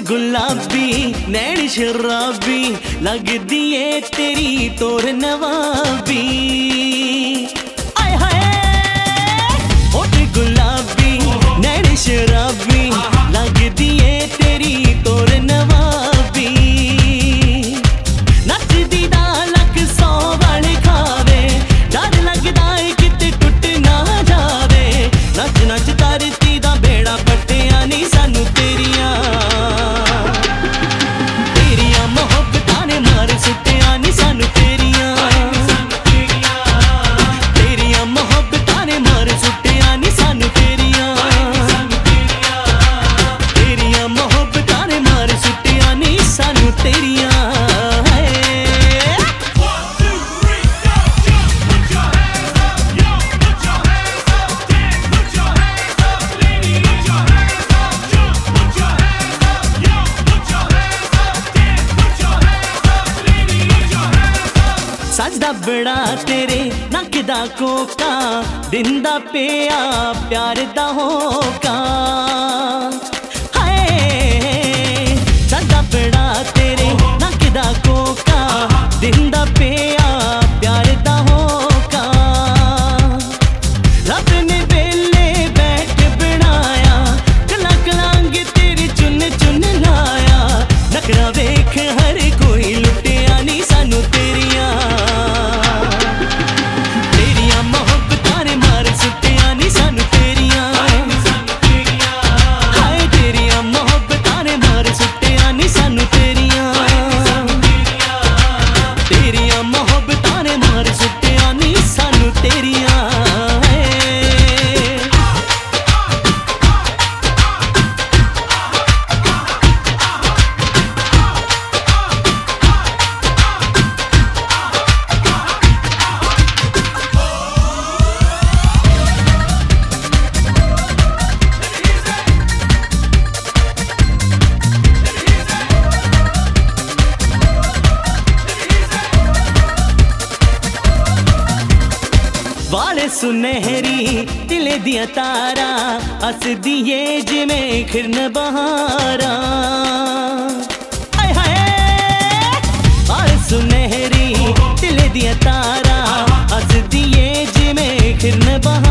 गुलाबी नैन शराबी लगदी है तेरी तोर नवाबी। आय हाय होठ गुलाबी नैन शराबी लगदी है तेरी तोर नवाबी। नचदी दा लख सौ वाल खावे डर लगदा है किते टुट ना जावे। नच नच धरती दा बेड़ा पट्टिया नी सानू तेरियां सुटिया नी सानू तेरियां तेरियां मोहब्बतां ने मार सुटिया नी सानू तेरियां तेरियां मोहब्बतां ने मार सुटिया नी सानू तेरियां। सजदा बड़ा तेरे नक दा कोका दिंदा पिया प्यार दा होका। हाय सजदा बड़ा तेरे नक दा कोका दिंदा पिया प्यार दा होका। रब ने बेले बैठ बनाया कला कलांग तेरे चुन चुन लाया। नखरा वेख हर कोई लुटिया नी सानू तेरियां वाले सुनहरी दिले दिया तारा हसदी है जिमें खिरन बहारा। आय हाय वाले सुनहरी दिले दिया तारा हसदी है जिमें खिरन बहारा।